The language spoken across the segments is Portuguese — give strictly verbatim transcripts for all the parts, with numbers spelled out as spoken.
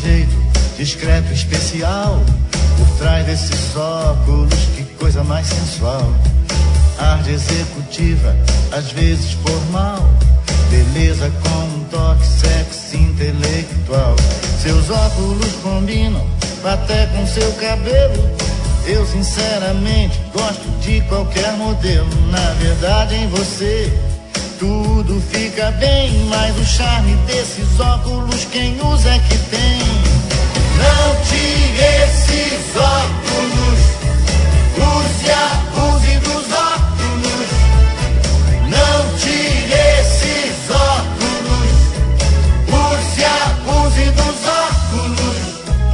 jeito discreto, especial. Por trás desses óculos, que coisa mais sensual. Ar de executiva, às vezes formal. Beleza com um toque sexy intelectual. Seus óculos combinam até com seu cabelo. Eu sinceramente gosto de qualquer modelo. Na verdade em você tudo fica bem, mas o charme desses óculos quem usa é que tem. Não tire esses óculos, use e abuse dos óculos. Não tire esses óculos, use e abuse dos óculos.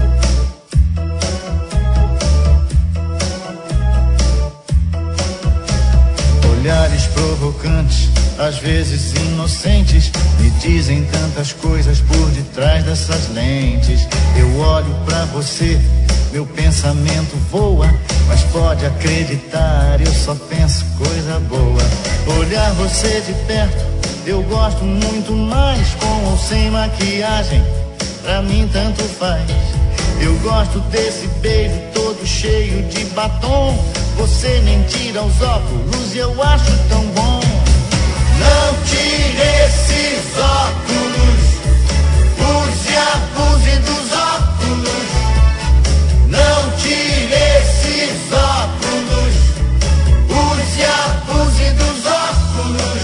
Olhares provocantes, às vezes inocentes, me dizem tantas coisas por detrás dessas lentes. Eu olho pra você, meu pensamento voa, mas pode acreditar, eu só penso coisa boa. Olhar você de perto, eu gosto muito mais, com ou sem maquiagem, pra mim tanto faz. Eu gosto desse beijo todo cheio de batom. Você nem tira os óculos e eu acho tão bom. Não tire esses óculos, use e abuse dos óculos. Não tire esses óculos, use e abuse dos óculos.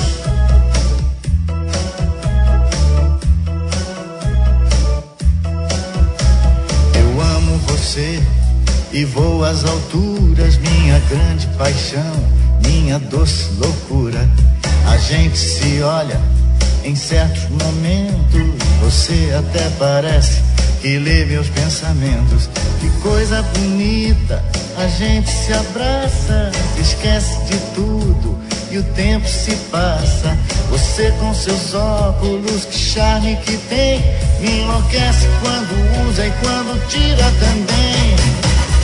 Eu amo você e vou às alturas, minha grande paixão, minha doce loucura. A gente se olha em certos momentos, você até parece que lê meus pensamentos. Que coisa bonita, a gente se abraça, esquece de tudo e o tempo se passa. Você com seus óculos, que charme que tem, me enlouquece quando usa e quando tira também.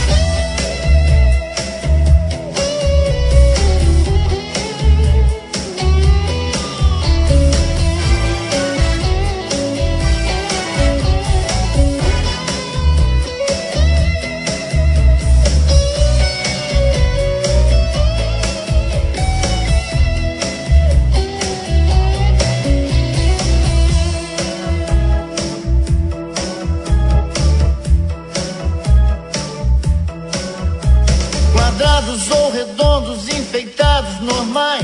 Quadrados ou redondos, enfeitados, normais,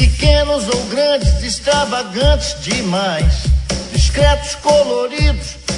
pequenos ou grandes, extravagantes demais, discretos, coloridos,